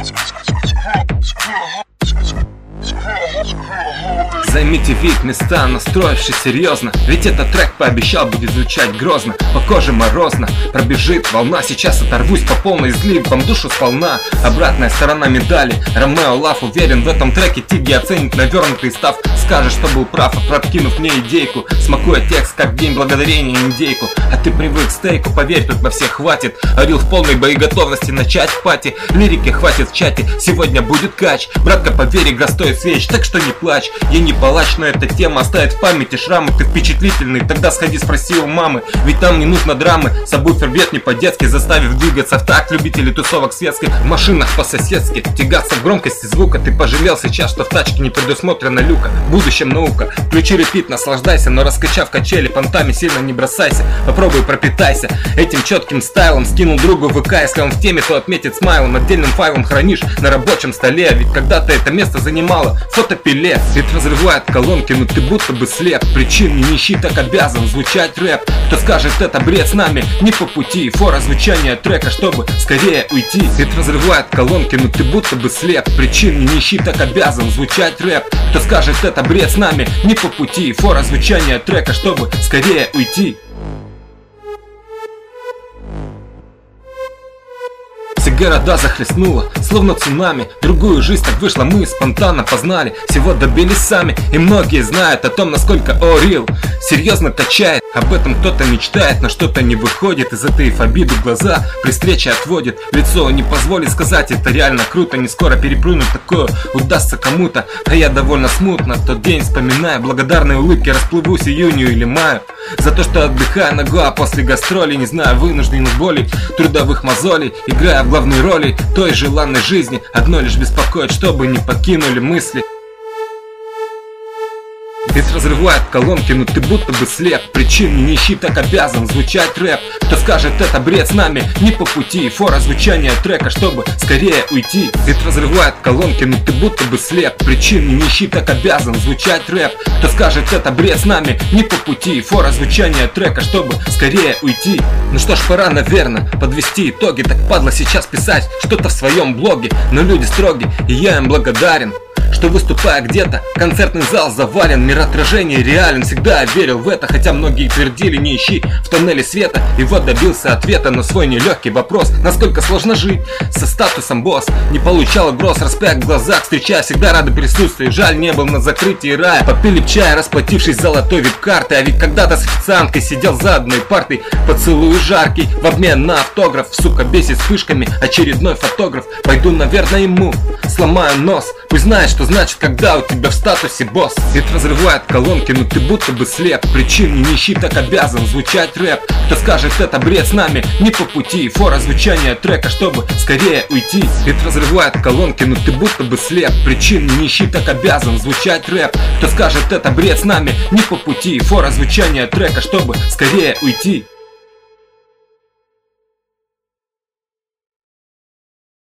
Займите вид, места, настроившись серьезно, ведь этот трек пообещал будет звучать грозно. По коже морозно, пробежит волна. Сейчас оторвусь по полной, излив вам душу сполна. Обратная сторона медали, Ромео Лав. Уверен, в этом треке Тиги оценит навернутый став. Скажет, что был прав, подкинув мне идейку, смакуя текст, как день благодарения индейку. А ты привык к стейку, поверь, тут на всех хватит. Орил в полной боеготовности начать пати. Лирики хватит в чате, сегодня будет кач. Братка, поверь, игра стоит свеч, так что не плачь. Я не палач, но эта тема оставит в памяти шрамы. Ты впечатлительный, тогда сходи спроси у мамы. Ведь там не нужно драмы, сабвуфер бьет не по-детски, заставив двигаться в такт любителей тусовок светских. В машинах по-соседски, тягаться в громкости звука. Ты пожалел сейчас, что в тачке не предусмотрена люка. В будущем наука, включи репит, наслаждайся. Но раскачав качели, понтами сильно не бросайся. Попробуй пропитайся этим четким стайлом. Скинул другу ВК, если он в теме, то отметит смайлом. Отдельным файлом хранишь на рабочем столе. Ведь когда-то это место занимало фотопиле. Свет разрывает колонки, но ты будто бы слеп. Причин не ищи, так обязан звучать рэп. Кто скажет, это бред, с нами не по пути. Фора звучания трека, чтобы скорее уйти. Свет разрывает колонки, но ты будто бы слеп. Причин не ищи, так обязан звучать рэп. Кто скажет, это бред, с нами не по пути. Фора звучания трека, чтобы скорее уйти. Все города захлестнуло, словно цунами. Другую жизнь так вышло, мы спонтанно познали. Всего добились сами, и многие знают о том, насколько Орил серьезно качает. Об этом кто-то мечтает, но что-то не выходит. И затаив обиду глаза при встрече отводит. Лицо не позволит сказать, это реально круто. Не скоро переплюнуть такое удастся кому-то. А я довольно смутно тот день вспоминаю. Благодарные улыбки расплывусь июню или маю. За то, что отдыхаю нога после гастролей. Не знаю вынужденных болей, трудовых мозолей. Играя в главной роли той желанной жизни. Одно лишь беспокоит, чтобы не покинули мысли. Бит разрывает колонки, но ты будто бы слеп. Причин не ищи, так обязан звучать рэп. Кто скажет, это бред, с нами не по пути. Фора звучания трека, чтобы скорее уйти. Бит разрывает колонки, но ты будто бы слеп. Причин не ищи, так обязан звучать рэп. Кто скажет, это бред, с нами не по пути. Фора звучания трека, чтобы скорее уйти. Ну что ж, пора, наверное, подвести итоги. Так падло сейчас писать что-то в своем блоге. Но люди строги, и я им благодарен, что выступая где-то, концертный зал завален. Мир отражения реален, всегда я верил в это. Хотя многие твердили, не ищи в тоннеле света. И вот добился ответа на свой нелегкий вопрос: насколько сложно жить со статусом босс. Не получал угроз, распять в глазах, встречая всегда рады присутствию. Жаль, не был на закрытии рая. Попили в чай, расплатившись золотой вип-картой. А ведь когда-то с официанткой сидел за одной партой. Поцелуй жаркий в обмен на автограф. Сука, бесит вспышками очередной фотограф. Пойду, наверное, ему сломаю нос. Пусть знает, что значит, когда у тебя в статусе босс. Свет разрывает колонки, но ты будто бы слеп. Причин не ищи, так обязан звучать рэп. Кто скажет, это бред, с нами не по пути. Фора звучания трека, чтобы скорее уйти. Свет разрывает колонки, но ты будто бы слеп. Причин не ищи, так обязан звучать рэп. Кто скажет, это бред, с нами не по пути. Фора звучания трека, чтобы скорее уйти.